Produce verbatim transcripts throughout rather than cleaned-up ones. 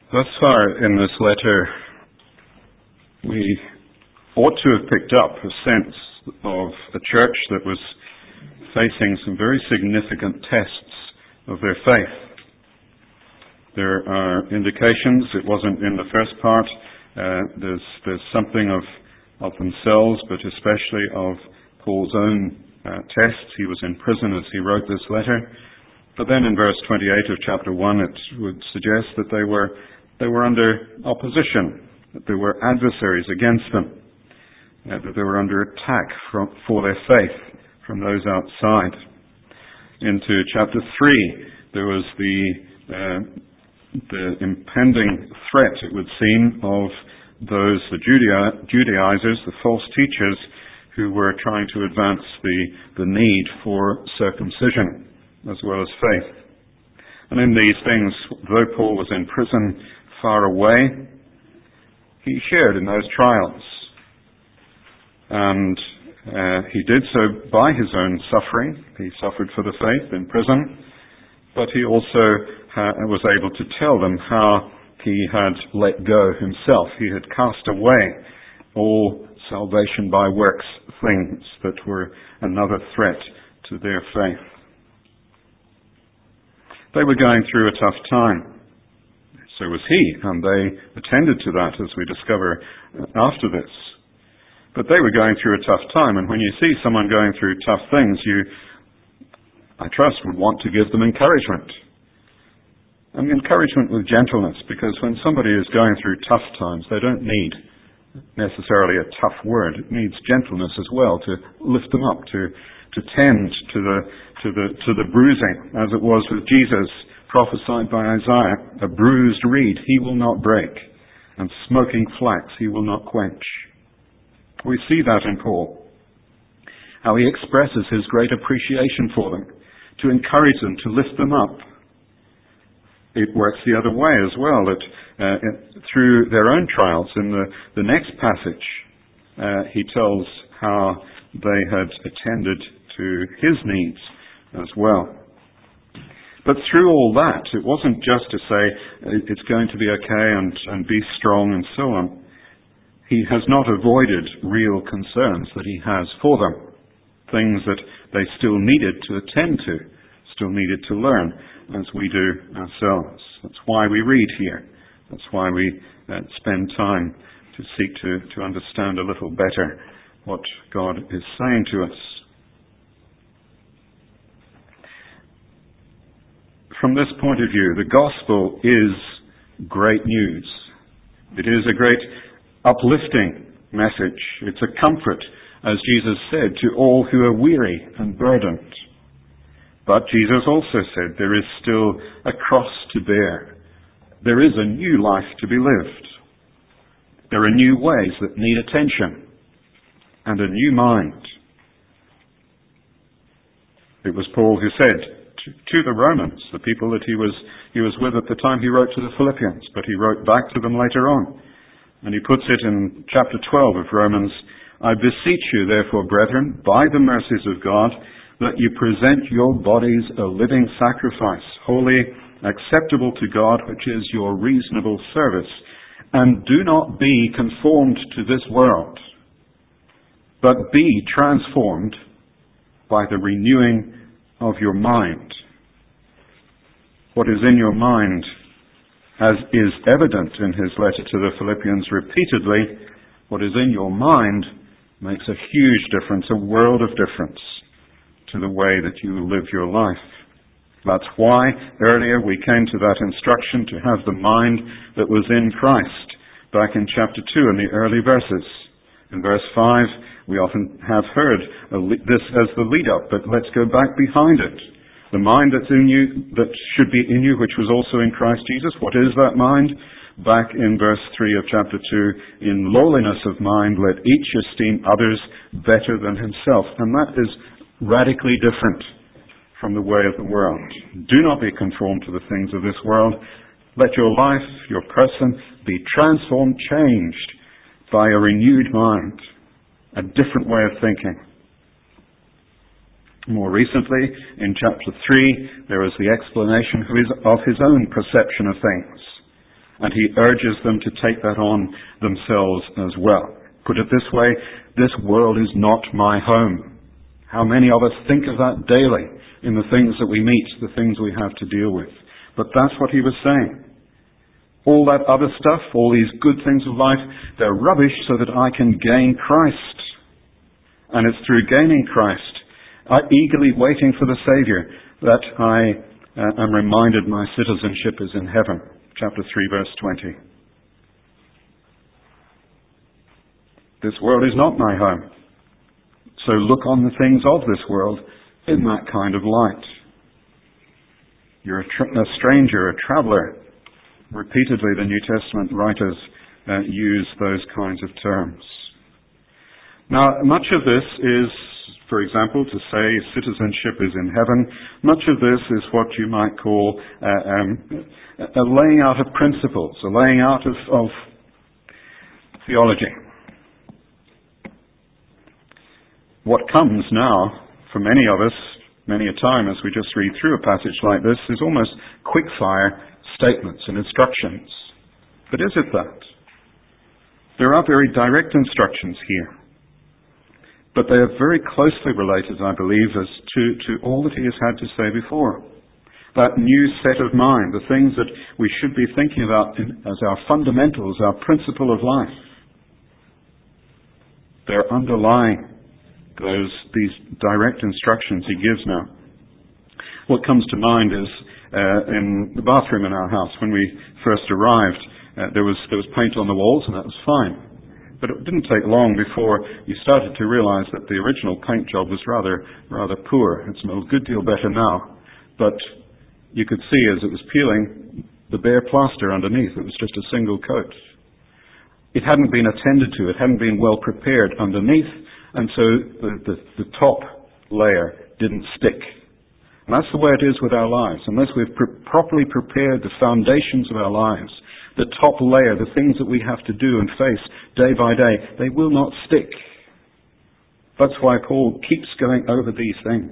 Thus far in this letter, we ought to have picked up a sense of a church that was facing some very significant tests of their faith. There are indications, it wasn't in the first part, uh, there's, there's something of, of themselves, but especially of Paul's own uh, tests. He was in prison as he wrote this letter. But then in verse twenty-eight of chapter one, it would suggest that they were they were under opposition, that there were adversaries against them, uh, that they were under attack from, for their faith from those outside. Into chapter three, there was the uh, the impending threat, it would seem, of those, the Judea, Judaizers, the false teachers, who were trying to advance the, the need for circumcision as well as faith. And in these things, though Paul was in prison far away, he shared in those trials. And uh, he did so by his own suffering. He suffered for the faith in prison, but he also uh, was able to tell them how he had let go himself. He had cast away all salvation by works things that were another threat to their faith. They were going through a tough time. So was he, and they attended to that, as we discover after this. But they were going through a tough time, and when you see someone going through tough things, you, I trust, would want to give them encouragement. And encouragement with gentleness, because when somebody is going through tough times, they don't need necessarily a tough word. It needs gentleness as well to lift them up, to to tend to the to the to the bruising, as it was with Jesus, prophesied by Isaiah. A bruised reed he will not break, and smoking flax he will not quench. We see that in Paul, how he expresses his great appreciation for them, to encourage them, to lift them up. It works the other way as well, that uh, through their own trials, in the, the next passage, uh, he tells how they had attended to his needs as well. But through all that, it wasn't just to say it's going to be okay and, and be strong and so on. He has not avoided real concerns that he has for them, things that they still needed to attend to, still needed to learn, as we do ourselves. That's why we read here. That's why we uh, spend time to seek to, to understand a little better what God is saying to us. From this point of view, the gospel is great news. It is a great uplifting message. It's a comfort, as Jesus said, to all who are weary and burdened. But Jesus also said there is still a cross to bear. There is a new life to be lived. There are new ways that need attention and a new mind. It was Paul who said to, to the Romans, the people that he was, he was with at the time he wrote to the Philippians, but he wrote back to them later on. And he puts it in chapter twelve of Romans, I beseech you, therefore, brethren, by the mercies of God, that you present your bodies a living sacrifice, holy, acceptable to God, which is your reasonable service. And do not be conformed to this world, but be transformed by the renewing of your mind. What is in your mind, as is evident in his letter to the Philippians repeatedly, what is in your mind makes a huge difference, a world of difference to the way that you live your life. That's why earlier we came to that instruction to have the mind that was in Christ back in chapter two in the early verses. In verse five, we often have heard this as the lead-up, but let's go back behind it. The mind that's in you, that should be in you, which was also in Christ Jesus. What is that mind? Back in verse three of chapter two, in lowliness of mind, let each esteem others better than himself. And that is radically different from the way of the world. Do not be conformed to the things of this world. Let your life, your person, be transformed, changed by a renewed mind, a different way of thinking. More recently, in chapter three, there is the explanation of his, of his own perception of things. And he urges them to take that on themselves as well. Put it this way, this world is not my home. How many of us think of that daily in the things that we meet, the things we have to deal with? But that's what he was saying. All that other stuff, all these good things of life, they're rubbish so that I can gain Christ. And it's through gaining Christ, I eagerly waiting for the Savior, that I uh, am reminded my citizenship is in heaven. Chapter three, verse twenty. This world is not my home. So look on the things of this world in that kind of light. You're a, tra- a stranger, a traveler. Repeatedly, the New Testament writers uh, use those kinds of terms. Now, much of this is, for example, to say citizenship is in heaven. Much of this is what you might call uh, um, a laying out of principles, a laying out of, of theology. What comes now for many of us, many a time as we just read through a passage like this, is almost quick-fire statements and instructions. But is it that? There are very direct instructions here. But they are very closely related, I believe, as to, to all that he has had to say before. That new set of mind, the things that we should be thinking about in, as our fundamentals, our principle of life. They're underlying those these direct instructions he gives now. What comes to mind is uh, in the bathroom in our house when we first arrived, uh, there was there was paint on the walls, and that was fine. But it didn't take long before you started to realize that the original paint job was rather rather poor. It smells a good deal better now, but you could see as it was peeling the bare plaster underneath. It was just a single coat. It hadn't been attended to. It hadn't been well prepared underneath, and so the, the, the top layer didn't stick. And that's the way it is with our lives. Unless we've pre- properly prepared the foundations of our lives, the top layer, the things that we have to do and face day by day, they will not stick. That's why Paul keeps going over these things.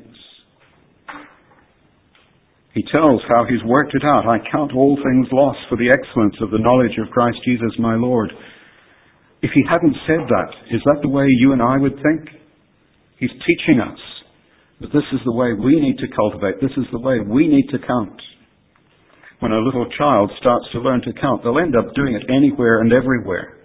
He tells how he's worked it out. I count all things lost for the excellence of the knowledge of Christ Jesus my Lord. If he hadn't said that, is that the way you and I would think? He's teaching us that this is the way we need to cultivate. This is the way we need to count. When a little child starts to learn to count, they'll end up doing it anywhere and everywhere.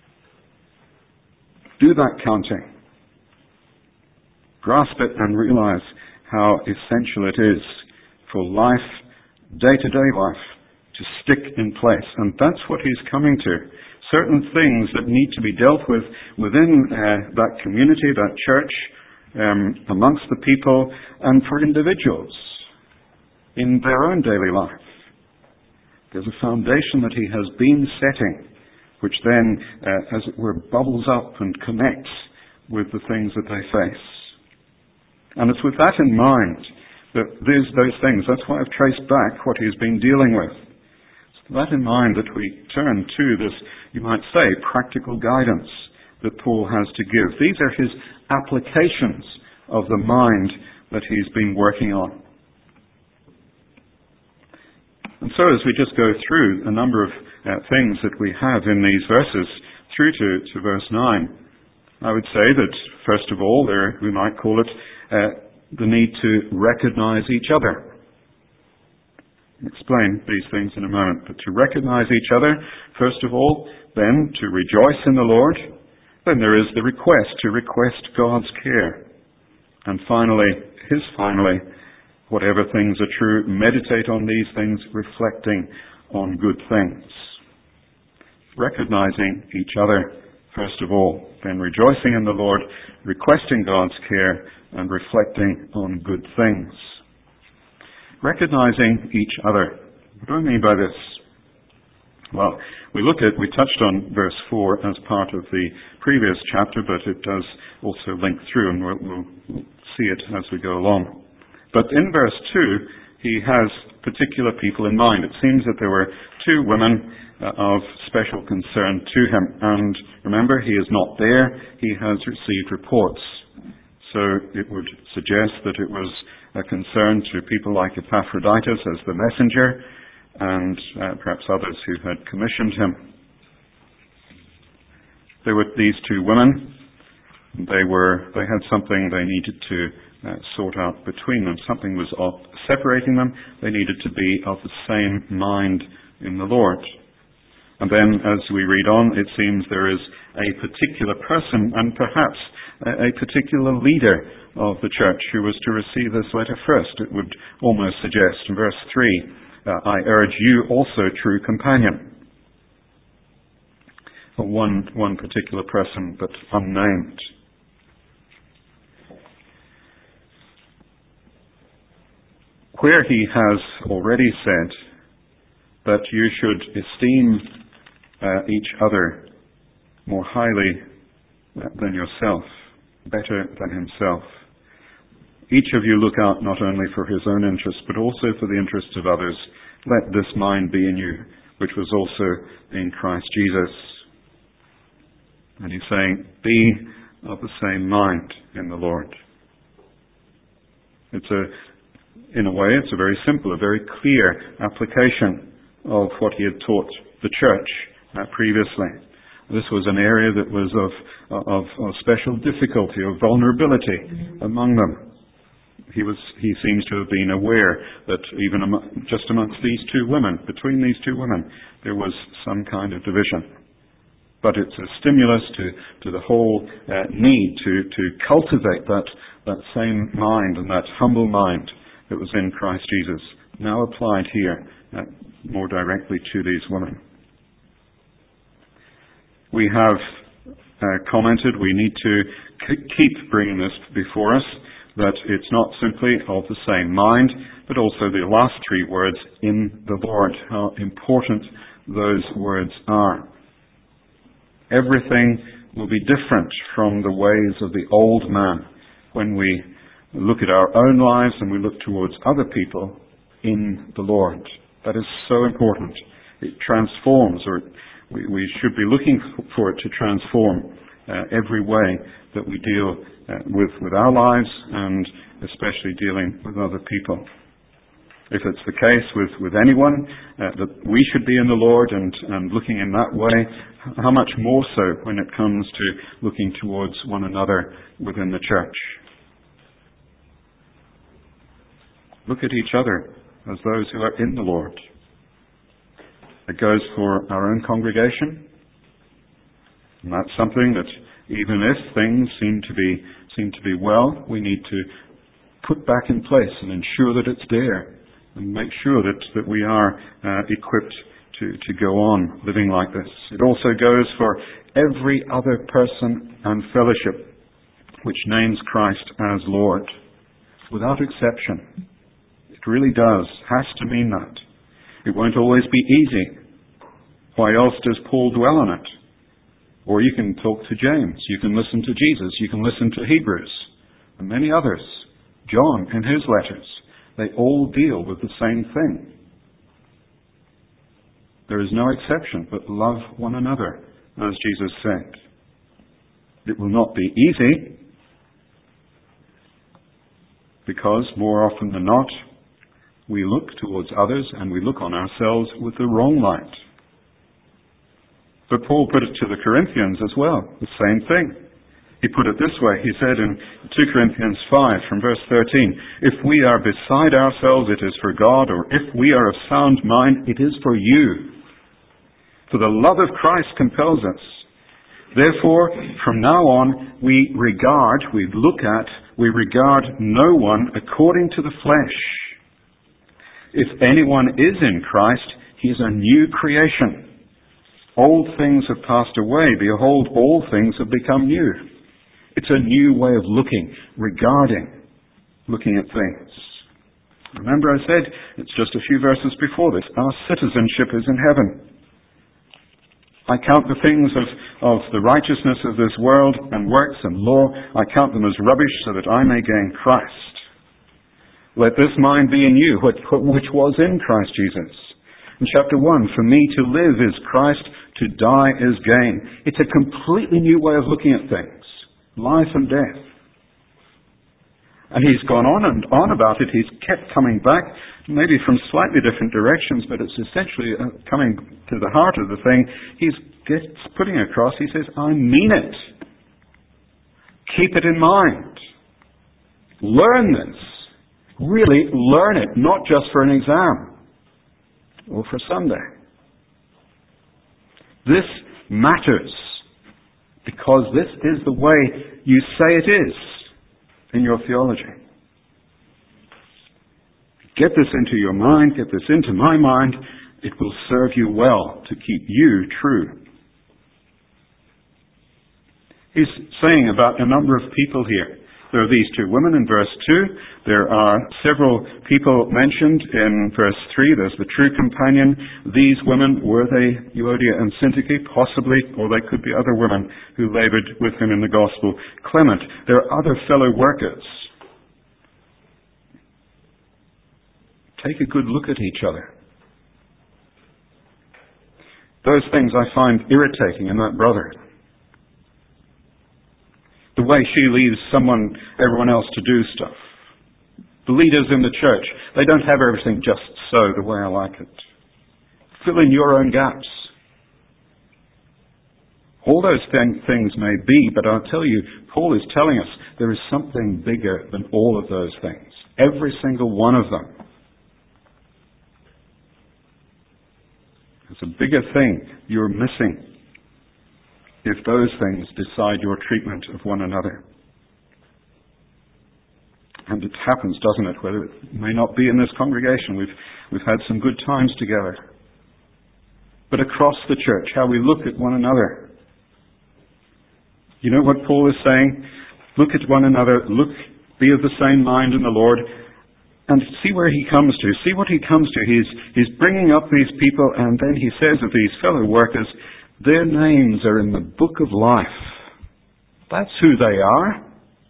Do that counting. Grasp it and realize how essential it is for life, day-to-day life, to stick in place. And that's what he's coming to. Certain things that need to be dealt with within uh, that community, that church, um, amongst the people, and for individuals in their own daily life. There's a foundation that he has been setting, which then, uh, as it were, bubbles up and connects with the things that they face. And it's with that in mind that there's those things. That's why I've traced back what he's been dealing with. It's with that in mind that we turn to this, you might say, practical guidance that Paul has to give. These are his applications of the mind that he's been working on. And so as we just go through a number of uh, things that we have in these verses through to, to verse nine, I would say that, first of all, there we might call it uh, the need to recognize each other. I'll explain these things in a moment. But to recognize each other, first of all, then to rejoice in the Lord. Then there is the request, to request God's care. And finally, his finally, whatever things are true, meditate on these things, reflecting on good things. Recognizing each other, first of all, then rejoicing in the Lord, requesting God's care, and reflecting on good things. Recognizing each other. What do I mean by this? Well, we look at, we touched on verse four as part of the previous chapter, but it does also link through, and we'll, we'll see it as we go along. But in verse two, he has particular people in mind. It seems that there were two women uh, of special concern to him. And remember, he is not there. He has received reports. So it would suggest that it was a concern to people like Epaphroditus as the messenger, and uh, perhaps others who had commissioned him. There were these two women. They were they had something they needed to uh, sort out between them. Something was off, separating them. They needed to be of the same mind in the Lord. And then, as we read on, it seems there is a particular person, and perhaps a, a particular leader of the church, who was to receive this letter first. It would almost suggest in verse three, uh, I urge you also, true companion. One, one particular person, but unnamed. Where he has already said that you should esteem uh, each other more highly than yourself, better than himself. Each of you look out not only for his own interests, but also for the interests of others. Let this mind be in you, which was also in Christ Jesus. And he's saying, be of the same mind in the Lord. It's a, in a way, it's a very simple, a very clear application of what he had taught the church uh, previously. This was an area that was of, of, of special difficulty, of vulnerability mm-hmm. among them. He was, he seems to have been aware that even among, just amongst these two women, between these two women, there was some kind of division. But it's a stimulus to, to the whole uh, need to, to cultivate that, that same mind and that humble mind that was in Christ Jesus, now applied here uh, more directly to these women. We have uh, commented, we need to k- keep bringing this before us, that it's not simply of the same mind, but also the last three words, in the Lord, how important those words are. Everything will be different from the ways of the old man when we look at our own lives and we look towards other people in the Lord. That is so important. It transforms, or we, we should be looking for it to transform uh, every way that we deal uh, with, with our lives, and especially dealing with other people. If it's the case with, with anyone, uh, that we should be in the Lord and, and looking in that way, how much more so when it comes to looking towards one another within the church. Look at each other as those who are in the Lord. It goes for our own congregation. And that's something that even if things seem to be, seem to be well, we need to put back in place and ensure that it's there. And make sure that, that we are uh, equipped to, to go on living like this. It also goes for every other person and fellowship which names Christ as Lord, without exception. It really does, has to mean that. It won't always be easy. Why else does Paul dwell on it? Or you can talk to James, you can listen to Jesus, you can listen to Hebrews, and many others. John in his letters. They all deal with the same thing. There is no exception, but love one another, as Jesus said. It will not be easy, because more often than not, we look towards others and we look on ourselves with the wrong light. But Paul put it to the Corinthians as well, the same thing. He put it this way. He said in two Corinthians five from verse thirteen, if we are beside ourselves, it is for God, or if we are of sound mind, it is for you. For the love of Christ compels us. Therefore, from now on, we regard, we look at, we regard no one according to the flesh. If anyone is in Christ, he is a new creation. Old things have passed away. Behold, all things have become new. It's a new way of looking, regarding, looking at things. Remember I said, it's just a few verses before this, our citizenship is in heaven. I count the things of, of the righteousness of this world and works and law, I count them as rubbish so that I may gain Christ. Let this mind be in you, which was in Christ Jesus. In chapter one, for me to live is Christ, to die is gain. It's a completely new way of looking at things. Life and death. And he's gone on and on about it. He's kept coming back, maybe from slightly different directions, but it's essentially uh, coming to the heart of the thing. He's gets putting across, he says, I mean it. Keep it in mind. Learn this. Really learn it, not just for an exam or for Sunday. This matters because this is the way you say it is in your theology. Get this into your mind, get this into my mind. It will serve you well to keep you true. He's saying about a number of people here. There are these two women in verse two. There are several people mentioned in verse three. There's the true companion. These women, were they Euodia and Syntyche? Possibly, or they could be other women who labored with him in the gospel. Clement. There are other fellow workers. Take a good look at each other. Those things I find irritating in that brother. The way she leaves someone, everyone else to do stuff. The leaders in the church, they don't have everything just so, the way I like it. Fill in your own gaps. All those th- things may be, but I'll tell you, Paul is telling us there is something bigger than all of those things. Every single one of them. There's a bigger thing you're missing if those things decide your treatment of one another. And it happens, doesn't it? Whether it may not be in this congregation. We've, we've had some good times together. But across the church, how we look at one another. You know what Paul is saying? Look at one another. Look, be of the same mind in the Lord. And see where he comes to. See what he comes to. He's, he's bringing up these people, and then he says of these fellow workers, their names are in the book of life. That's who they are.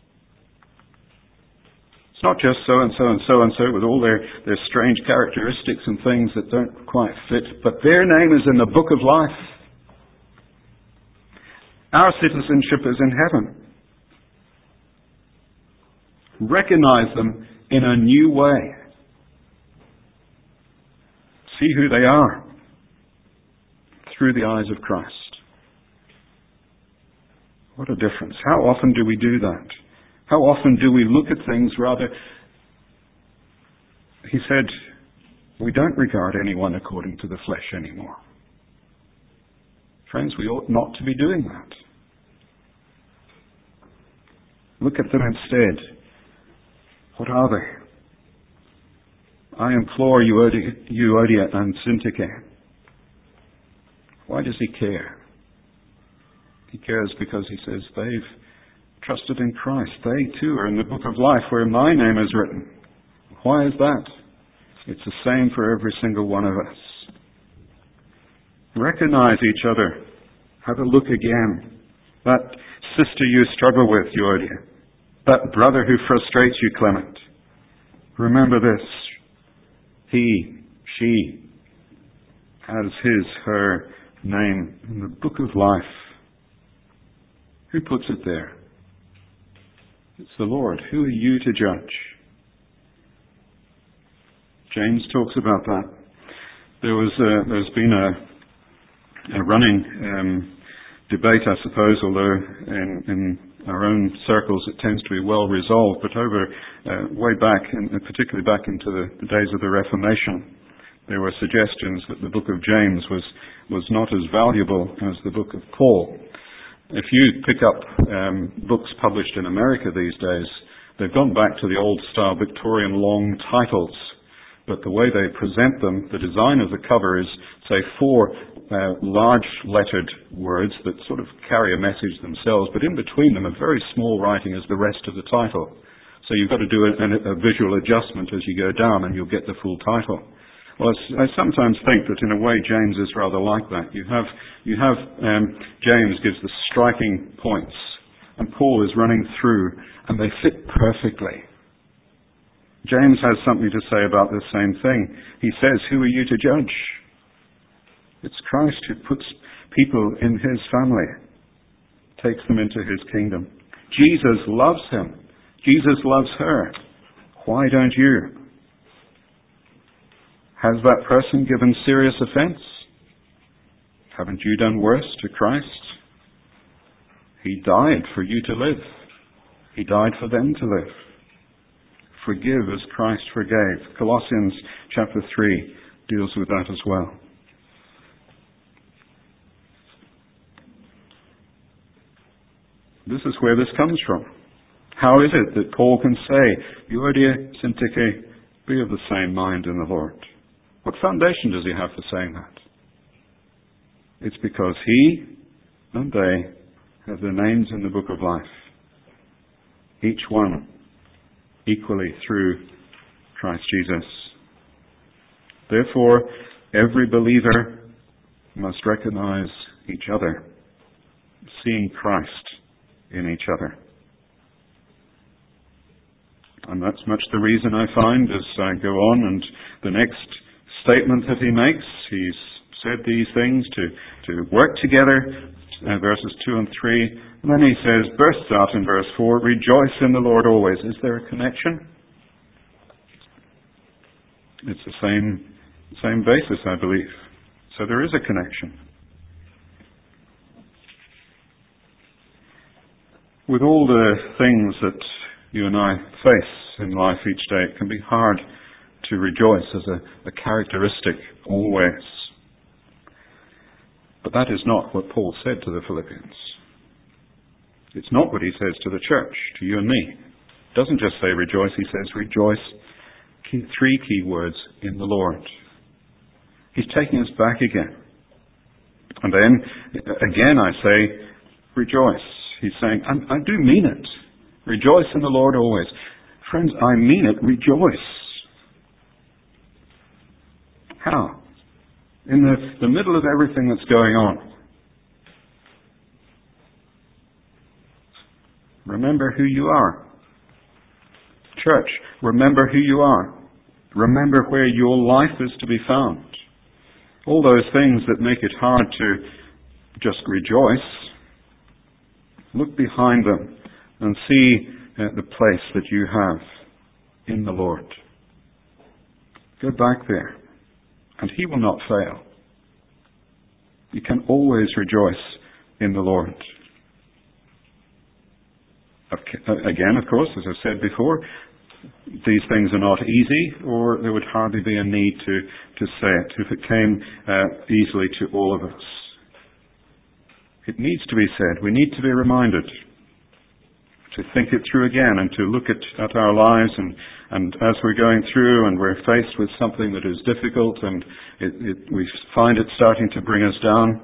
It's not just so-and-so and so-and-so with all their, their strange characteristics and things that don't quite fit, but their name is in the book of life. Our citizenship is in heaven. Recognize them in a new way. See who they are through the eyes of Christ. What a difference. How often do we do that? How often do we look at things rather... He said, we don't regard anyone according to the flesh anymore. Friends, we ought not to be doing that. Look at them instead. What are they? I implore Euodia, Euodia and Syntyche. Why does he care? He cares because he says they've trusted in Christ. They too are in the book of life where my name is written. Why is that? It's the same for every single one of us. Recognize each other. Have a look again. That sister you struggle with, Euodia. That brother who frustrates you, Clement. Remember this. He, she, has his, her name in the book of life. Who puts it there? It's the Lord. Who are you to judge? James talks about that. There was a, there's been a, a running um, debate, I suppose, although in, in our own circles it tends to be well resolved, but over uh, way back, and particularly back into the, the days of the Reformation, there were suggestions that the book of James was, was not as valuable as the book of Paul. If you pick up um, books published in America these days, they've gone back to the old-style Victorian long titles, but the way they present them, the design of the cover is, say, four uh, large-lettered words that sort of carry a message themselves, but in between them a very small writing is the rest of the title. So you've got to do a, a visual adjustment as you go down and you'll get the full title. Well, I sometimes think that in a way James is rather like that. You have, you have um, James gives the striking points, and Paul is running through, and they fit perfectly. James has something to say about the same thing. He says, who are you to judge? It's Christ who puts people in his family, takes them into his kingdom. Jesus loves him. Jesus loves her. Why don't you? Has that person given serious offense? Haven't you done worse to Christ? He died for you to live. He died for them to live. Forgive as Christ forgave. Colossians chapter three deals with that as well. This is where this comes from. How is it that Paul can say, Euodia, Syntyche, be of the same mind in the Lord? What foundation does he have for saying that? It's because he and they have their names in the book of life. Each one equally through Christ Jesus. Therefore, every believer must recognize each other, seeing Christ in each other. And that's much the reason I find as I go on, and the next statement that he makes, he's said these things to, to work together, uh, verses two and three, and then he says, bursts out in verse four, rejoice in the Lord always. Is there a connection? It's the same, same basis, I believe. So there is a connection. With all the things that you and I face in life each day, it can be hard to rejoice as a, a characteristic always. But that is not what Paul said to the Philippians. It's not what he says to the church, to you and me. He doesn't just say rejoice, he says rejoice. Key, three key words, in the Lord. He's taking us back again. And then, again I say, rejoice. He's saying, I, I do mean it. Rejoice in the Lord always. Friends, I mean it. Rejoice. How? In the, the middle of everything that's going on. Remember who you are. Church, remember who you are. Remember where your life is to be found. All those things that make it hard to just rejoice, look behind them and see uh, the place that you have in the Lord. Go back there, and He will not fail. You can always rejoice in the Lord. Again, of course, as I've said before, these things are not easy, or there would hardly be a need to, to say it if it came uh, easily to all of us. It needs to be said. We need to be reminded to think it through again and to look at, at our lives, and, and as we're going through and we're faced with something that is difficult and it, it, we find it starting to bring us down,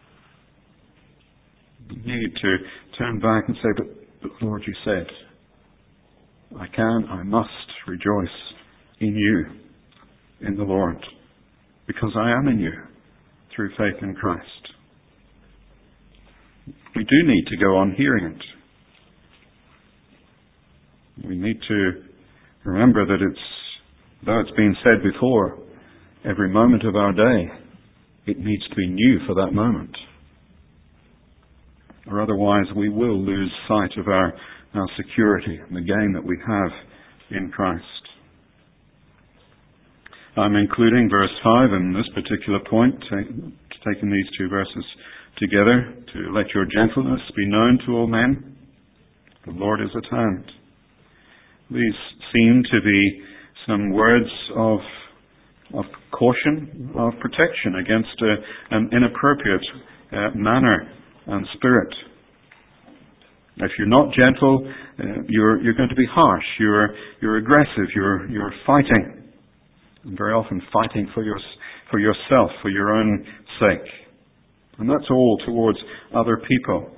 we need to turn back and say, but, but Lord, you said, I can, I must rejoice in you, in the Lord, because I am in you through faith in Christ. We do need to go on hearing it. We need to remember that it's, though it's been said before, every moment of our day, it needs to be new for that moment. Or otherwise we will lose sight of our, our security and the gain that we have in Christ. I'm including verse five in this particular point, taking these two verses together, to let your gentleness be known to all men. The Lord is at hand. These seem to be some words of, of caution, of protection against a, an inappropriate uh, manner and spirit. If you're not gentle, uh, you're you're going to be harsh. You're you're aggressive. You're you're fighting, and very often fighting for your for yourself, for your own sake, and that's all towards other people.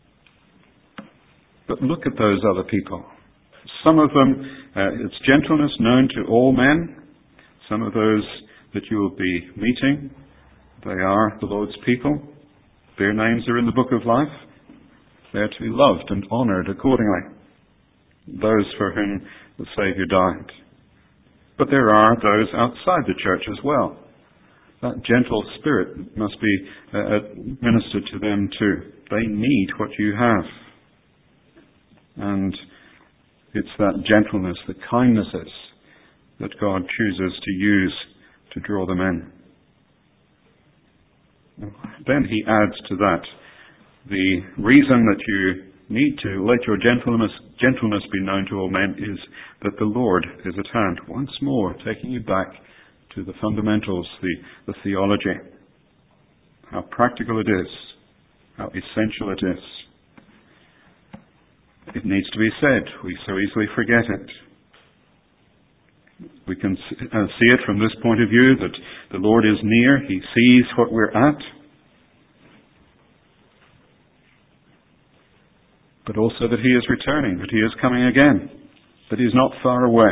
But look at those other people. Some of them, uh, it's gentleness known to all men. Some of those that you will be meeting, they are the Lord's people. Their names are in the book of life. They are to be loved and honoured accordingly. Those for whom the Saviour died. But there are those outside the church as well. That gentle spirit must be uh, ministered to them too. They need what you have. And It's that gentleness, the kindnesses that God chooses to use to draw them in. Then he adds to that, the reason that you need to let your gentleness, gentleness be known to all men is that the Lord is at hand. Once more, taking you back to the fundamentals, the, the theology. How practical it is. How essential it is. It needs to be said. We so easily forget it. We can see it from this point of view, that the Lord is near. He sees what we're at. But also that He is returning, that He is coming again, that He is not far away.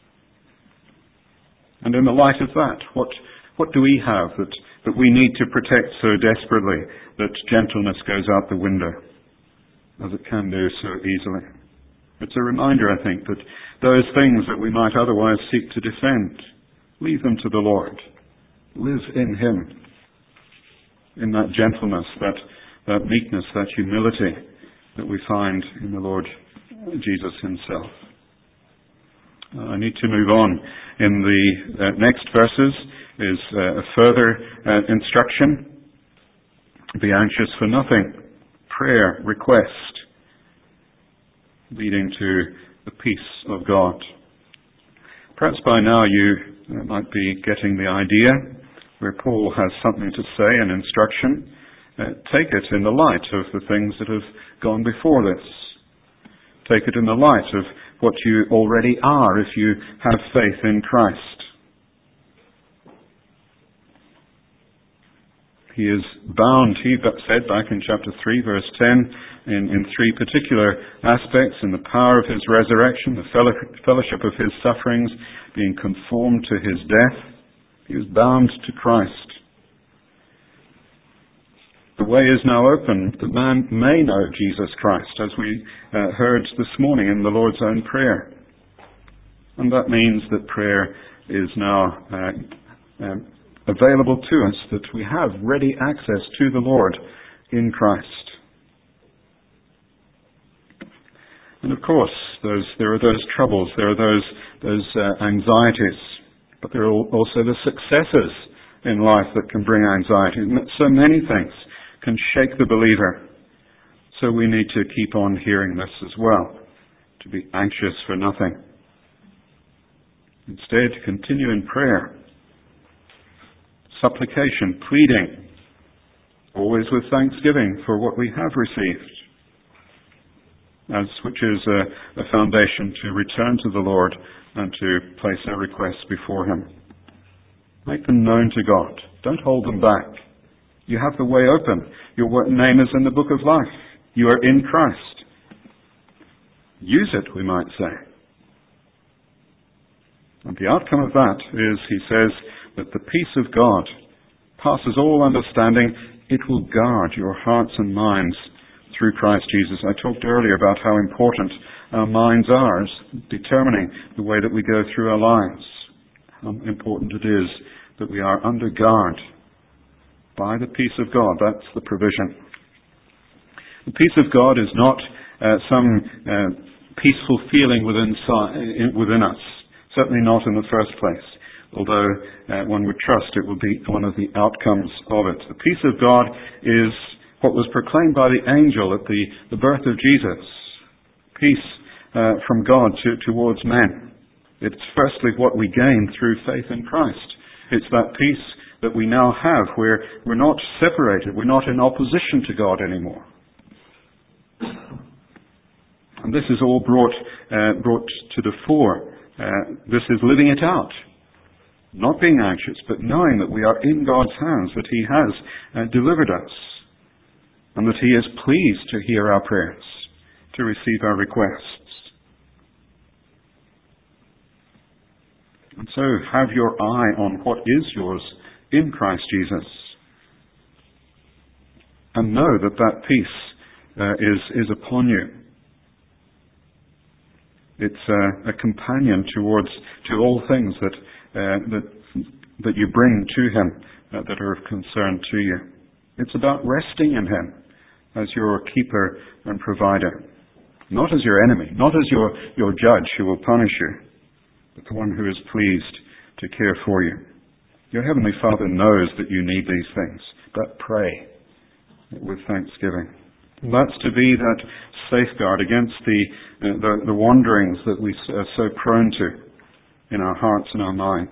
And in the light of that, what, what do we have that, that we need to protect so desperately that gentleness goes out the window, as it can do so easily? It's a reminder, I think, that those things that we might otherwise seek to defend, leave them to the Lord. Live in Him, in that gentleness, that, that meekness, that humility that we find in the Lord Jesus Himself. Uh, I need to move on. In the uh, next verses is uh, a further uh, instruction. Be anxious for nothing. Prayer, request, leading to the peace of God. Perhaps by now you uh, might be getting the idea where Paul has something to say, an instruction. Uh, take it in the light of the things that have gone before this. Take it in the light of what you already are if you have faith in Christ. He is bound, he said back in chapter three, verse ten, in, in three particular aspects, in the power of His resurrection, the fellowship of His sufferings, being conformed to His death. He was bound to Christ. The way is now open that man may know Jesus Christ, as we uh, heard this morning in the Lord's own prayer. And that means that prayer is now uh, um, available to us, that we have ready access to the Lord in Christ. And of course, those, there are those troubles, there are those, those uh, anxieties, but there are also the successes in life that can bring anxiety. So many things can shake the believer. So we need to keep on hearing this as well, to be anxious for nothing. Instead, continue in prayer, supplication, pleading, always with thanksgiving for what we have received, as which is a, a foundation to return to the Lord and to place our requests before Him. Make them known to God. Don't hold them back. You have the way open. Your name is in the book of life. You are in Christ. Use it, we might say. And the outcome of that is, he says, that the peace of God passes all understanding. It will guard your hearts and minds through Christ Jesus. I talked earlier about how important our minds are as determining the way that we go through our lives. How important it is that we are under guard by the peace of God. That's the provision. The peace of God is not uh, some uh, peaceful feeling within, within us. Certainly not in the first place. Although uh, one would trust it would be one of the outcomes of it. The peace of God is what was proclaimed by the angel at the, the birth of Jesus. Peace uh, from God to, towards men. It's firstly what we gain through faith in Christ. It's that peace that we now have where we're not separated, we're not in opposition to God anymore. And this is all brought uh, brought to the fore. Uh, this is living it out. Not being anxious, but knowing that we are in God's hands, that He has uh, delivered us, and that He is pleased to hear our prayers, to receive our requests. And so have your eye on what is yours in Christ Jesus, and know that that peace uh, is, is upon you. It's uh, a companion towards to all things that uh, that that you bring to Him uh, that are of concern to you. It's about resting in Him as your keeper and provider. Not as your enemy, not as your, your judge who will punish you, but the one who is pleased to care for you. Your Heavenly Father knows that you need these things, but pray with thanksgiving. And that's to be that safeguard against the, uh, the, the wanderings that we are so prone to in our hearts and our minds.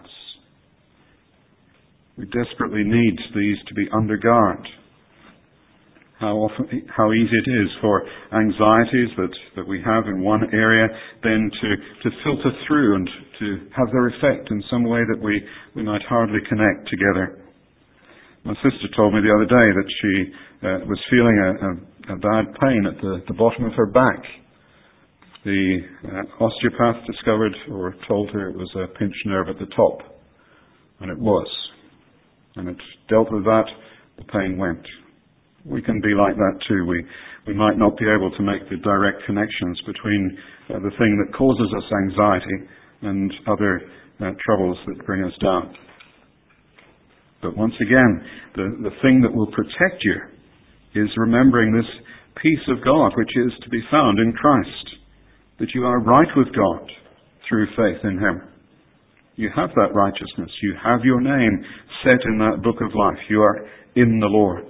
We desperately need these to be under guard. How often, how easy it is for anxieties that, that we have in one area then to, to filter through and to have their effect in some way that we, we might hardly connect together. My sister told me the other day that she uh, was feeling a, a, a bad pain at the, the bottom of her back. The uh, osteopath discovered or told her it was a pinched nerve at the top, and it was. And it dealt with that, the pain went. We can be like that too. We we might not be able to make the direct connections between uh, the thing that causes us anxiety and other uh, troubles that bring us down. But once again, the, the thing that will protect you is remembering this peace of God which is to be found in Christ, that you are right with God through faith in Him. You have that righteousness. You have your name set in that book of life. You are in the Lord.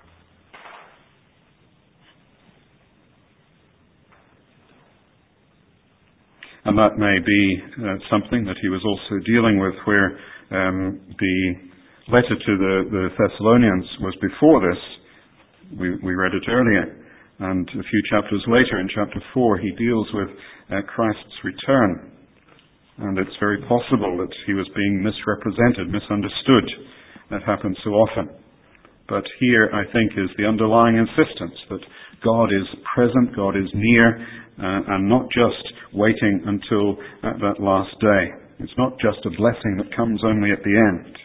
And that may be uh, something that he was also dealing with where um, the letter to the, the Thessalonians was before this. We, we read it earlier. And a few chapters later, in chapter four, he deals with uh, Christ's return. And it's very possible that he was being misrepresented, misunderstood. That happens so often. But here, I think, is the underlying insistence that God is present, God is near, uh, and not just waiting until uh, that last day. It's not just a blessing that comes only at the end.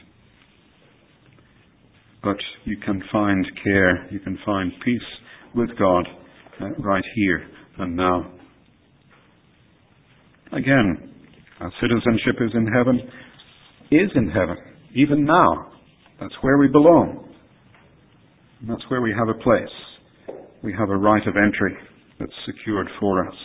But you can find care, you can find peace with God uh, right here and now. Again, our citizenship is in heaven, is in heaven, even now. That's where we belong. And that's where we have a place. We have a right of entry that's secured for us.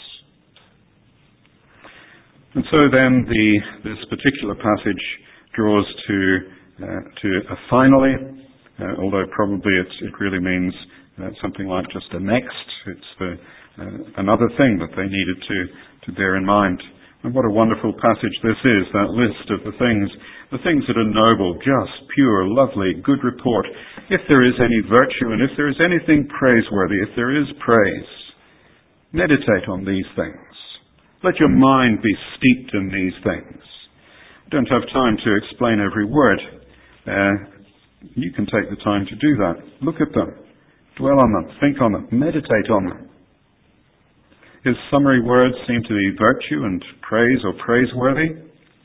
And so then the, this particular passage draws to, uh, to a finally, uh, although probably it's, it really means uh, something like just a next. It's the, uh, another thing that they needed to, to bear in mind. And what a wonderful passage this is, that list of the things, the things that are noble, just, pure, lovely, good report. If there is any virtue and if there is anything praiseworthy, if there is praise, meditate on these things. Let your mind be steeped in these things. I don't have time to explain every word. Uh, you can take the time to do that. Look at them. Dwell on them. Think on them. Meditate on them. His summary words seem to be virtue and praise or praiseworthy.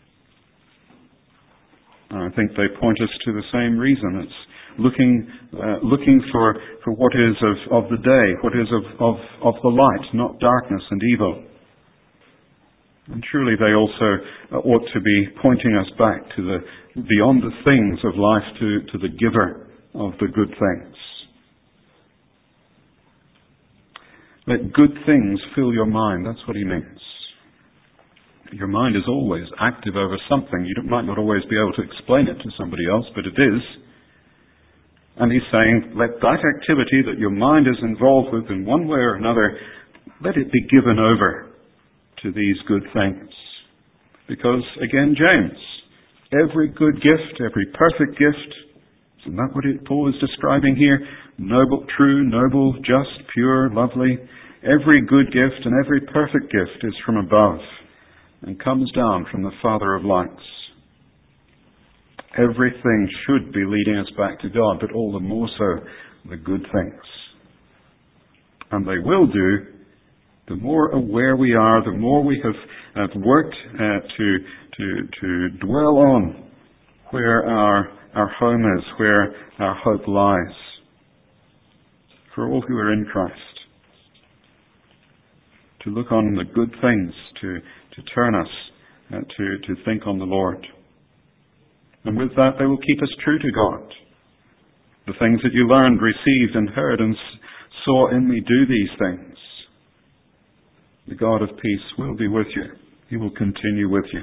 I think they point us to the same reason. It's looking uh, looking for, for what is of, of the day, what is of, of, of the light, not darkness and evil. And truly they also uh, ought to be pointing us back to the beyond the things of life to, to the giver of the good things. Let good things fill your mind. That's what he means. Your mind is always active over something. You might not always be able to explain it to somebody else, but it is. And he's saying, let that activity that your mind is involved with in one way or another, let it be given over to these good things. Because, again, James, every good gift, every perfect gift, isn't that what it, Paul is describing here? Noble, true, noble, just, pure, lovely. Every good gift and every perfect gift is from above and comes down from the Father of lights. Everything should be leading us back to God, but all the more so the good things. And they will do, the more aware we are, the more we have, have worked uh, to, to, to dwell on where our, our home is, where our hope lies. For all who are in Christ, to look on the good things, to, to turn us, uh, to, to think on the Lord. And with that, they will keep us true to God. The things that you learned, received, and heard, and saw in me, do these things. The God of peace will be with you. He will continue with you.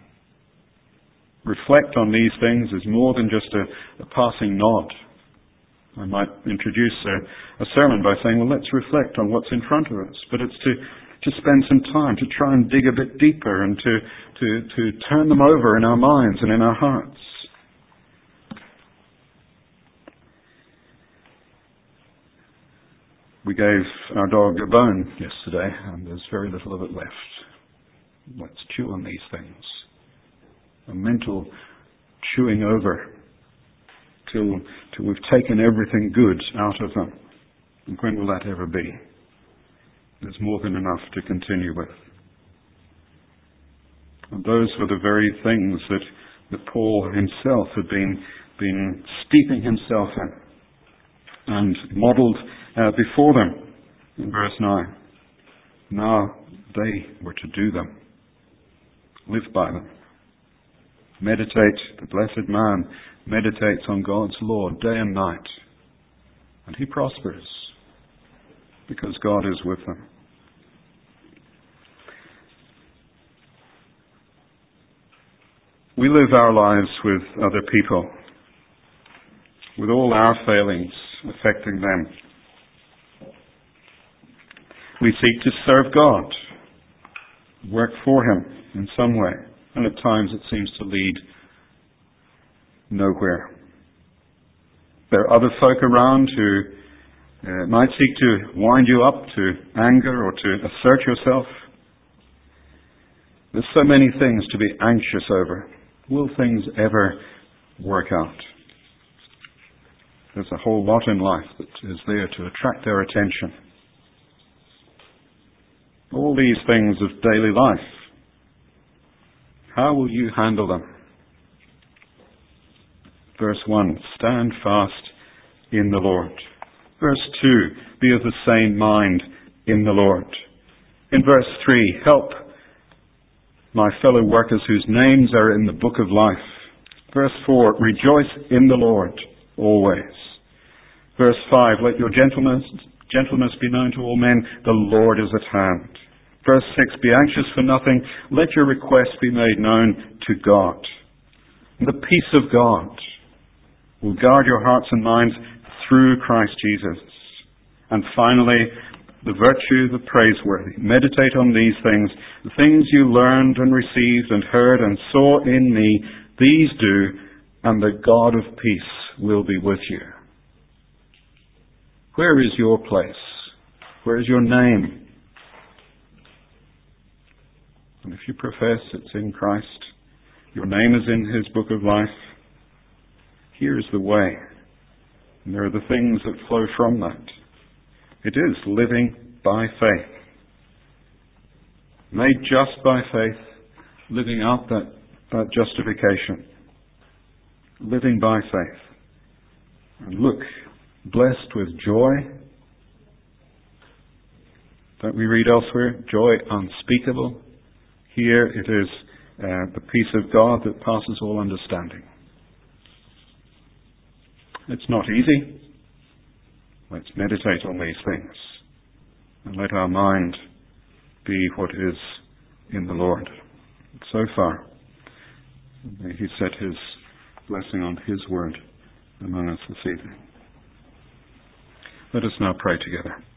Reflect on these things is more than just a, a passing nod. I might introduce a, a sermon by saying, well, let's reflect on what's in front of us. But it's to, to spend some time to try and dig a bit deeper and to, to, to turn them over in our minds and in our hearts. We gave our dog a bone yesterday, and there's very little of it left. Let's chew on these things. A mental chewing over till, till we've taken everything good out of them. And when will that ever be? There's more than enough to continue with. And those were the very things that, that Paul himself had been, been steeping himself in and modelled uh, before them in verse nine. Now they were to do them. Live by them. Meditate, the blessed man meditates on God's law day and night. And he prospers because God is with them. We live our lives with other people, with all our failings affecting them. We seek to serve God, work for Him in some way, and at times it seems to lead nowhere. There are other folk around who uh, might seek to wind you up to anger or to assert yourself. There's so many things to be anxious over. Will things ever work out? There's a whole lot in life that is there to attract their attention. All these things of daily life. How will you handle them? Verse one, stand fast in the Lord. Verse two, be of the same mind in the Lord. In verse three, help my fellow workers whose names are in the book of life. Verse four, rejoice in the Lord always. Verse five, let your gentleness, gentleness be known to all men. The Lord is at hand. Verse six, be anxious for nothing. Let your requests be made known to God. And the peace of God will guard your hearts and minds through Christ Jesus. And finally, the virtue, the praiseworthy. Meditate on these things. The things you learned and received and heard and saw in me, these do, and the God of peace will be with you. Where is your place? Where is your name? And if you profess it's in Christ, your name is in His book of life, here's the way. And there are the things that flow from that. It is living by faith. Made just by faith, living out that, that justification. Living by faith. And look, blessed with joy. Don't we read elsewhere? Joy unspeakable. Here it is uh, the peace of God that passes all understanding. It's not easy. Let's meditate on these things and let our mind be what is in the Lord. So far, may He set His blessing on His word among us this evening. Let us now pray together.